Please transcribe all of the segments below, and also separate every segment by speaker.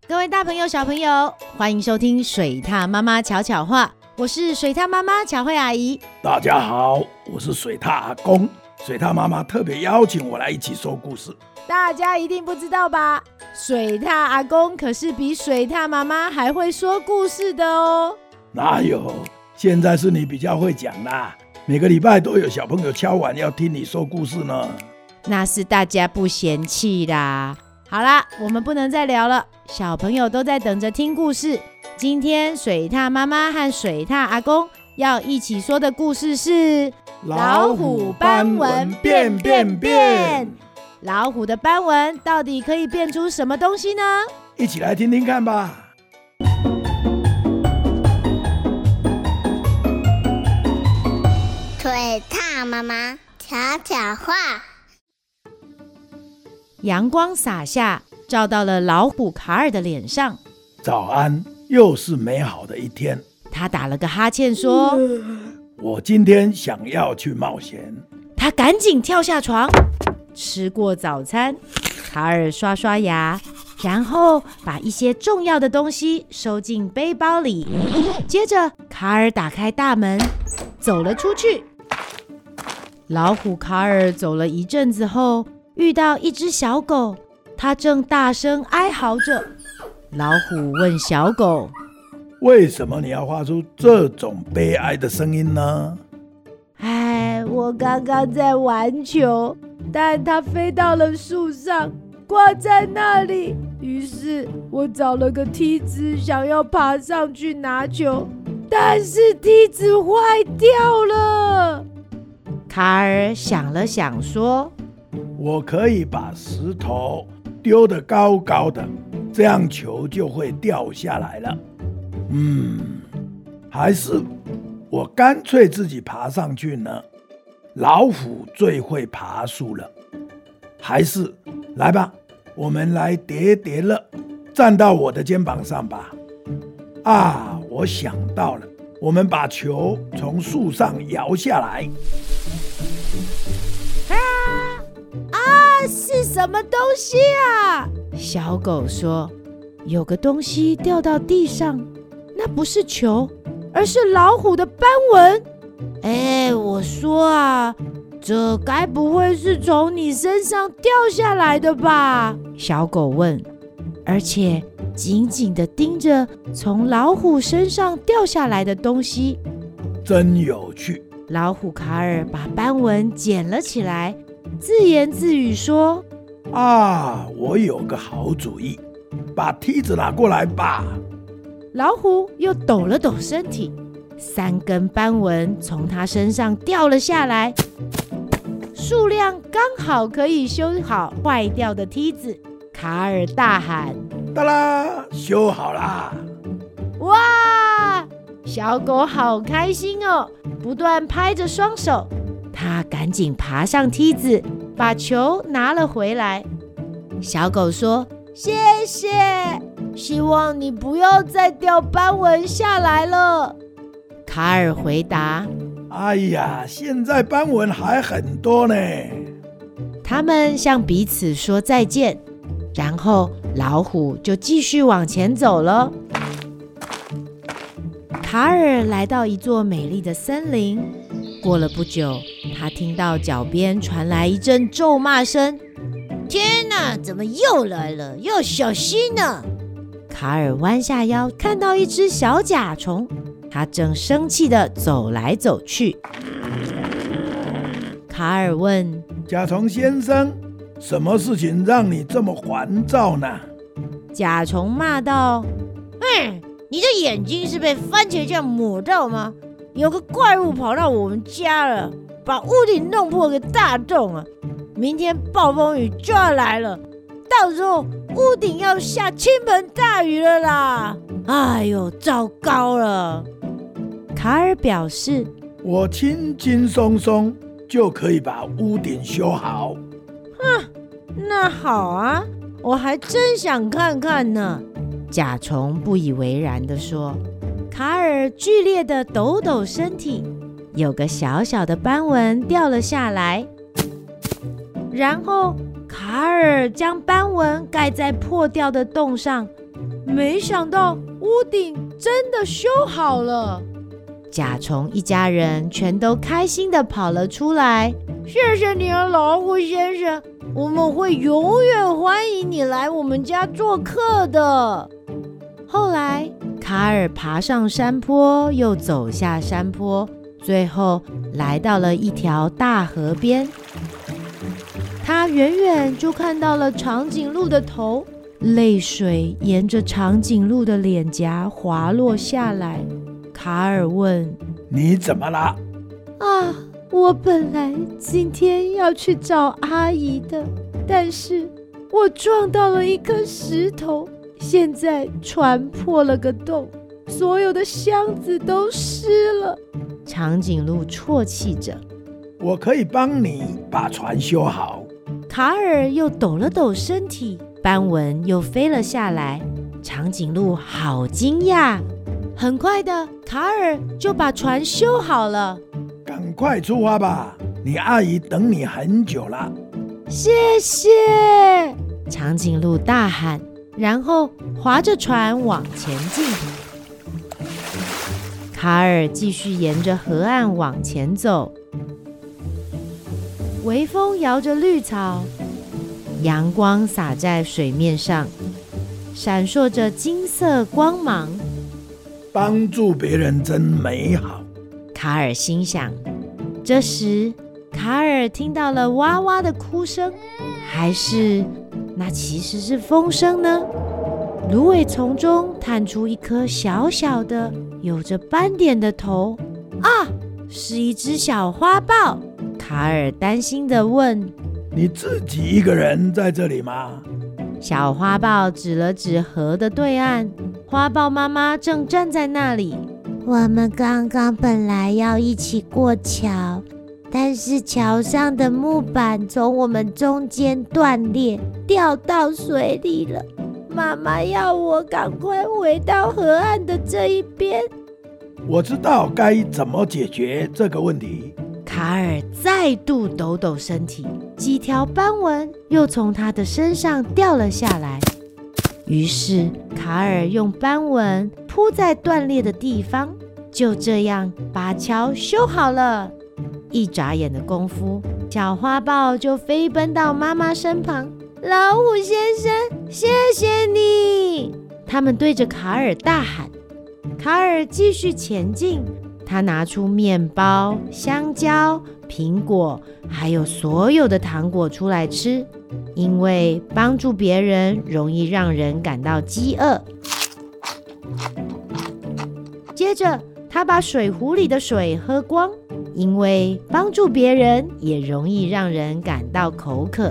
Speaker 1: 各位大朋友小朋友，欢迎收听水獭妈妈巧巧话，我是水獭妈妈巧慧阿姨。
Speaker 2: 大家好，我是水獭阿公。水獭妈妈特别邀请我来一起说故事。
Speaker 1: 大家一定不知道吧，水獭阿公可是比水獭妈妈还会说故事的哦。
Speaker 2: 哪有，现在是你比较会讲啦，每个礼拜都有小朋友敲碗要听你说故事呢。
Speaker 1: 那是大家不嫌弃啦。好啦，我们不能再聊了，小朋友都在等着听故事。今天水獭妈妈和水獭阿公要一起说的故事是老虎斑纹变变变。老虎的斑纹到底可以变出什么东西呢？
Speaker 2: 一起来听听看吧。
Speaker 3: 水獭妈妈巧巧话。
Speaker 1: 阳光洒下，照到了老虎卡尔的脸上。
Speaker 2: 早安，又是美好的一天。
Speaker 1: 他打了个哈欠说：
Speaker 2: 我今天想要去冒险。
Speaker 1: 他赶紧跳下床，吃过早餐，卡尔刷刷牙，然后把一些重要的东西收进背包里。接着卡尔打开大门，走了出去。老虎卡尔走了一阵子后，遇到一只小狗，它正大声哀嚎着。老虎问小狗：
Speaker 2: 为什么你要发出这种悲哀的声音呢？
Speaker 1: 我刚刚在玩球，但它飞到了树上，挂在那里。于是我找了个梯子，想要爬上去拿球，但是梯子坏掉了。卡尔想了想说：
Speaker 2: 我可以把石头丢得高高的，这样球就会掉下来了。还是我干脆自己爬上去呢？老虎最会爬树了。还是来吧，我们来叠叠乐，站到我的肩膀上吧。我想到了，我们把球从树上摇下来。
Speaker 1: 是什么东西啊？小狗说：有个东西掉到地上，那不是球，而是老虎的斑纹。我说啊，这该不会是从你身上掉下来的吧？小狗问，而且紧紧地盯着从老虎身上掉下来的东西。
Speaker 2: 真有趣。
Speaker 1: 老虎卡尔把斑纹捡了起来，自言自语说：
Speaker 2: 我有个好主意，把梯子拿过来吧。
Speaker 1: 老虎又抖了抖身体，3根斑纹从他身上掉了下来，数量刚好可以修好坏掉的梯子。卡尔大喊：
Speaker 2: 哒啦，修好啦！
Speaker 1: 哇！小狗好开心哦，不断拍着双手。他赶紧爬上梯子，把球拿了回来。小狗说：谢谢，希望你不要再掉斑纹下来了。卡尔回答：
Speaker 2: 现在斑纹还很多呢。
Speaker 1: 他们向彼此说再见，然后老虎就继续往前走了。卡尔来到一座美丽的森林，过了不久，他听到脚边传来一阵咒骂声。天哪，怎么又来了？要小心啊！卡尔弯下腰，看到一只小甲虫，它正生气地走来走去。卡尔问：
Speaker 2: 甲虫先生，什么事情让你这么烦躁呢？
Speaker 1: 甲虫骂道：你的眼睛是被番茄酱抹到吗？有个怪物跑到我们家了，把屋顶弄破个大洞啊！明天暴风雨就要来了，到时候屋顶要下倾盆大雨了啦！糟糕了！卡尔表示：
Speaker 2: 我轻轻松松就可以把屋顶修好。
Speaker 1: 那好啊，我还真想看看呢。甲虫不以为然地说。卡尔剧烈地抖抖身体，有个小小的斑纹掉了下来。然后卡尔将斑纹盖在破掉的洞上， 没想到屋顶真的修好了。甲虫一家人全都开心地跑了出来。谢谢你啊，老虎先生，我们会永远欢迎你来我们家做客的。后来，卡尔爬上山坡，又走下山坡，最后来到了一条大河边。他远远就看到了长颈鹿的头，泪水沿着长颈鹿的脸颊滑落下来。卡尔问：
Speaker 2: 你怎么了？
Speaker 1: 啊，我本来今天要去找阿姨的，但是我撞到了一颗石头，现在船破了个洞，所有的箱子都湿了。长颈鹿啜泣着。
Speaker 2: 我可以帮你把船修好。
Speaker 1: 卡尔又抖了抖身体，斑纹又飞了下来。长颈鹿好惊讶。很快的，卡尔就把船修好了。
Speaker 2: 赶快出发吧，你阿姨等你很久了。
Speaker 1: 谢谢！长颈鹿大喊，然后划着船往前进。卡尔继续沿着河岸往前走。微风摇着绿草，阳光洒在水面上，闪烁着金色光芒。
Speaker 2: 帮助别人真美好，
Speaker 1: 卡尔心想。这时，卡尔听到了哇哇的哭声，还是那其实是风声呢？芦苇丛中探出一颗小小的、有着斑点的头。啊，是一只小花豹。卡尔担心地问：
Speaker 2: 你自己一个人在这里吗？
Speaker 1: 小花豹指了指河的对岸，花豹妈妈正站在那里。
Speaker 3: 我们刚刚本来要一起过桥，但是桥上的木板从我们中间断裂，掉到水里了。妈妈要我赶快回到河岸的这一边。
Speaker 2: 我知道该怎么解决这个问题。
Speaker 1: 卡尔再度抖抖身体，几条斑纹又从他的身上掉了下来。于是卡尔用斑纹铺在断裂的地方，就这样把桥修好了。一眨眼的功夫，小花豹就飞奔到妈妈身旁。老虎先生，谢谢你！他们对着卡尔大喊。卡尔继续前进，他拿出面包、香蕉、苹果，还有所有的糖果出来吃，因为帮助别人容易让人感到饥饿。接着，他把水壶里的水喝光，因为帮助别人也容易让人感到口渴。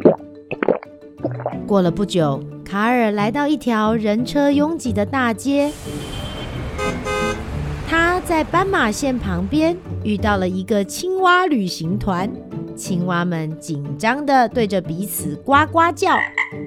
Speaker 1: 过了不久，卡尔来到一条人车拥挤的大街。他在斑马线旁边遇到了一个青蛙旅行团，青蛙们紧张地对着彼此呱呱叫。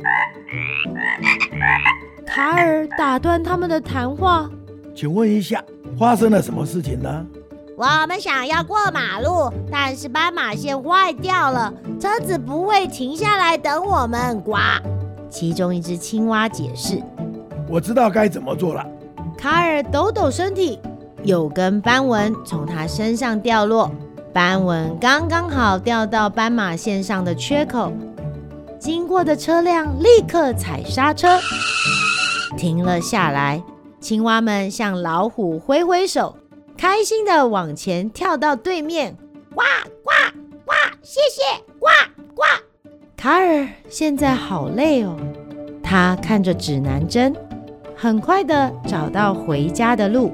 Speaker 1: 卡尔打断他们的谈话：
Speaker 2: 请问一下，发生了什么事情呢？
Speaker 3: 我们想要过马路，但是斑马线坏掉了，车子不会停下来等我们。呱！
Speaker 1: 其中一只青蛙解释。
Speaker 2: 我知道该怎么做了。
Speaker 1: 卡尔抖抖身体，有根斑纹从他身上掉落，斑纹刚刚好掉到斑马线上的缺口。经过的车辆立刻踩刹车，停了下来。青蛙们向老虎挥挥手，开心地往前跳到对面。
Speaker 3: 呱呱呱！谢谢！呱呱！
Speaker 1: 卡尔现在好累哦，他看着指南针，很快地找到回家的路。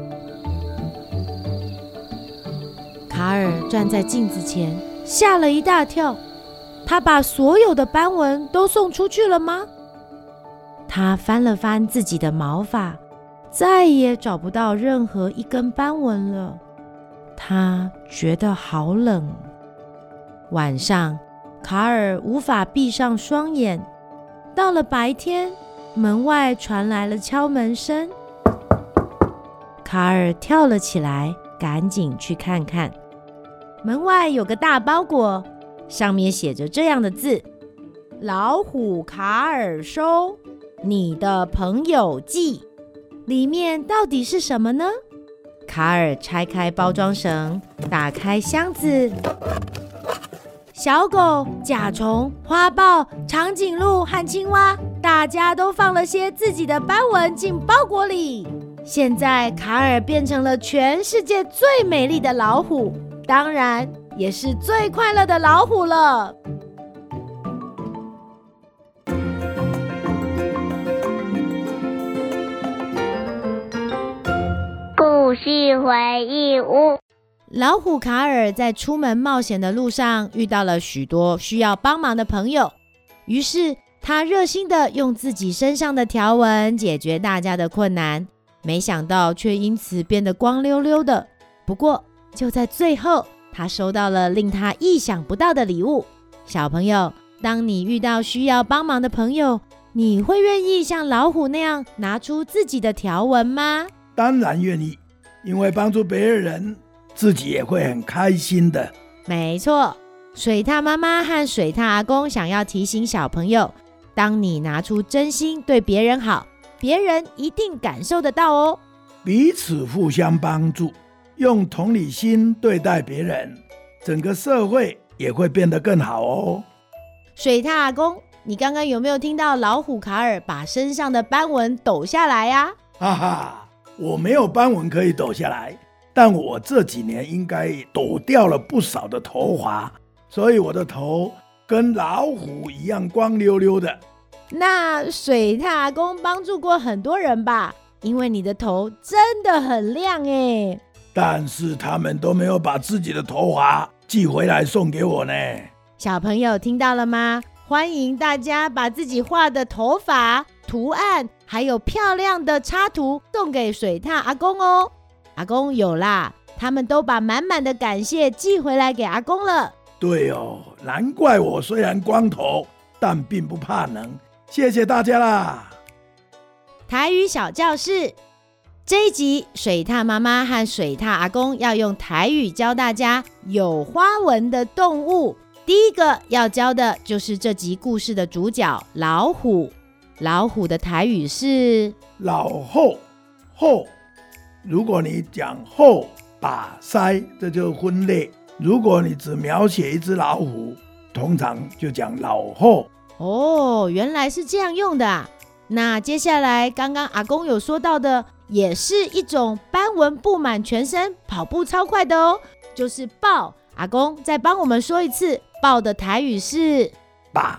Speaker 1: 卡尔站在镜子前，吓了一大跳。他把所有的斑纹都送出去了吗？他翻了翻自己的毛发，再也找不到任何一根斑纹了。他觉得好冷。晚上，卡尔无法闭上双眼。到了白天，门外传来了敲门声。卡尔跳了起来，赶紧去看看。门外有个大包裹，上面写着这样的字：老虎卡尔收。 你的朋友记》，里面到底是什么呢？卡尔拆开包装绳，打开箱子，小狗、甲虫、花豹、长颈鹿和青蛙，大家都放了些自己的斑纹进包裹里。现在卡尔变成了全世界最美丽的老虎，当然也是最快乐的老虎了。
Speaker 3: 故事回忆屋。
Speaker 1: 老虎卡尔在出门冒险的路上遇到了许多需要帮忙的朋友，于是他热心地用自己身上的条纹解决大家的困难，没想到却因此变得光溜溜的。不过就在最后，他收到了令他意想不到的礼物。小朋友，当你遇到需要帮忙的朋友，你会愿意像老虎那样拿出自己的条纹吗？
Speaker 2: 当然愿意，因为帮助别人，自己也会很开心的。
Speaker 1: 没错，水獭妈妈和水獭阿公想要提醒小朋友，当你拿出真心对别人好，别人一定感受得到哦。
Speaker 2: 彼此互相帮助，用同理心对待别人，整个社会也会变得更好哦。
Speaker 1: 水獭阿公，你刚刚有没有听到老虎卡尔把身上的斑纹抖下来呀？
Speaker 2: 哈哈，我没有斑纹可以抖下来，但我这几年应该抖掉了不少的头发，所以我的头跟老虎一样光溜溜的。
Speaker 1: 那水獭阿公帮助过很多人吧？因为你的头真的很亮耶。
Speaker 2: 但是他们都没有把自己的头发寄回来送给我呢。
Speaker 1: 小朋友听到了吗？欢迎大家把自己画的头发、图案，还有漂亮的插图送给水獭阿公哦。阿公有啦，他们都把满满的感谢寄回来给阿公了。
Speaker 2: 对哦，难怪我虽然光头，但并不怕冷。谢谢大家啦！
Speaker 1: 台语小教室这一集，水獭妈妈和水獭阿公要用台语教大家有花纹的动物。第一个要教的就是这集故事的主角老虎。老虎的台语是
Speaker 2: 老后后，如果你讲后把腮，这就是分类。如果你只描写一只老虎，通常就讲老后。
Speaker 1: 哦，原来是这样用的啊。那接下来刚刚阿公有说到的，也是一种斑纹布满全身、跑步超快的哦，就是豹。阿公再帮我们说一次，豹的台语是
Speaker 2: 把。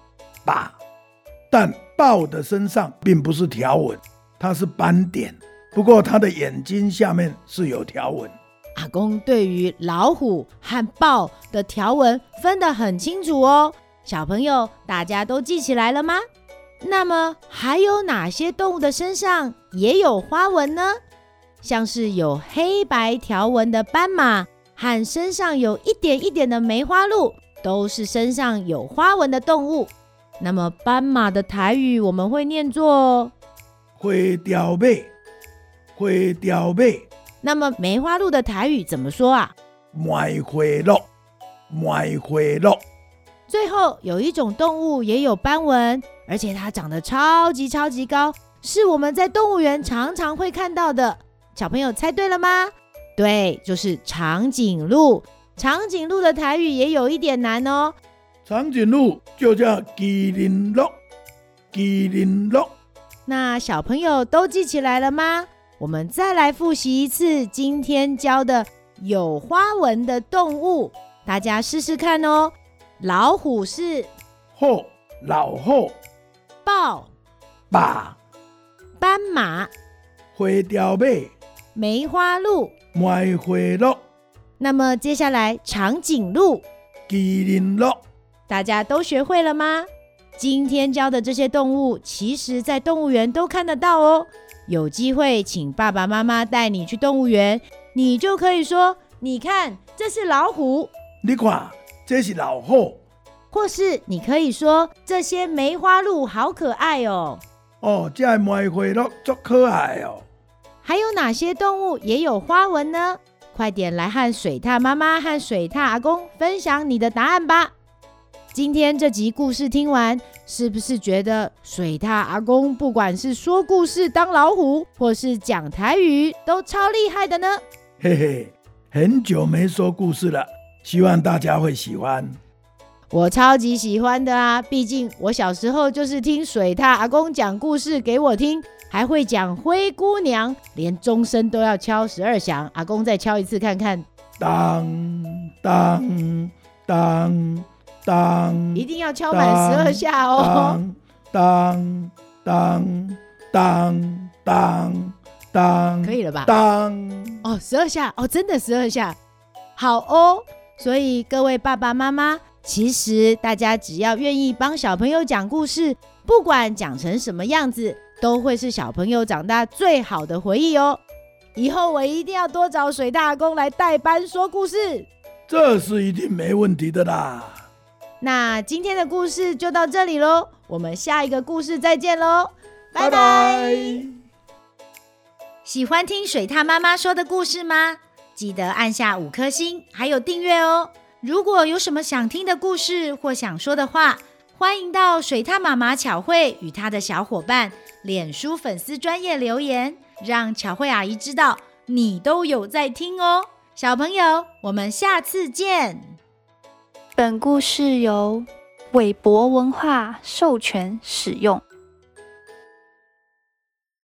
Speaker 2: 但豹的身上并不是条纹，它是斑点，不过它的眼睛下面是有条纹。
Speaker 1: 阿公对于老虎和豹的条纹分得很清楚哦。小朋友，大家都记起来了吗？那么还有哪些动物的身上也有花纹呢？像是有黑白条纹的斑马和身上有一点一点的梅花鹿，都是身上有花纹的动物。那么斑马的台语我们会念作
Speaker 2: 花雕尾。
Speaker 1: 那么梅花鹿的台语怎么说啊？
Speaker 2: 麦花鹿。
Speaker 1: 最后有一种动物也有斑纹，而且它长得超级高，是我们在动物园常常会看到的。小朋友猜对了吗？对，就是长颈鹿。长颈鹿的台语也有一点难哦。
Speaker 2: 长颈鹿就叫麒麟鹿。
Speaker 1: 那小朋友都记起来了吗？我们再来复习一次今天教的有花纹的动物，大家试试看哦。老虎是
Speaker 2: 后，老后。
Speaker 1: 豹，
Speaker 2: 把。
Speaker 1: 斑马，
Speaker 2: 花雕尾。
Speaker 1: 梅花鹿，
Speaker 2: 麦花鹿。
Speaker 1: 那么接下来长颈鹿，
Speaker 2: 麒麟鹿。
Speaker 1: 大家都学会了吗？今天教的这些动物，其实在动物园都看得到哦。有机会请爸爸妈妈带你去动物园，你就可以说，你看，这是老虎。
Speaker 2: 你看，这是老虎。
Speaker 1: 或是你可以说，这些梅花鹿好可爱哦。
Speaker 2: 哦，这些梅花鹿很可爱哦。
Speaker 1: 还有哪些动物也有花纹呢？快点来和水獭妈妈和水獭阿公分享你的答案吧。 今天这集故事听完，是不是觉得水獭阿公不管是说故事当老虎，或是讲台语，都超厉害的呢？
Speaker 2: 嘿嘿，很久没说故事了，希望大家会喜欢。
Speaker 1: 我超级喜欢的啊，毕竟我小时候就是听水獭阿公讲故事给我听，还会讲灰姑娘，连钟声都要敲12响。阿公再敲一次看看，
Speaker 2: 当当当当，
Speaker 1: 一定要敲满12下哦。
Speaker 2: 当当当当当，
Speaker 1: 可以了吧？
Speaker 2: 当
Speaker 1: 哦，12下哦，真的12下，好哦。所以各位爸爸妈妈，其实大家只要愿意帮小朋友讲故事，不管讲成什么样子，都会是小朋友长大最好的回忆哦。以后我一定要多找水獭阿公来代班说故事，
Speaker 2: 这是一定没问题的啦。
Speaker 1: 那今天的故事就到这里咯，我们下一个故事再见咯，拜拜。
Speaker 2: 拜拜。
Speaker 1: 喜欢听水獭妈妈说的故事吗？记得按下5颗星，还有订阅哦。如果有什么想听的故事或想说的话，欢迎到水獭妈妈巧慧与她的小伙伴脸书粉丝专页留言，让巧慧阿姨知道你都有在听哦。小朋友，我们下次见。
Speaker 4: 本故事由韦博文化授权使用。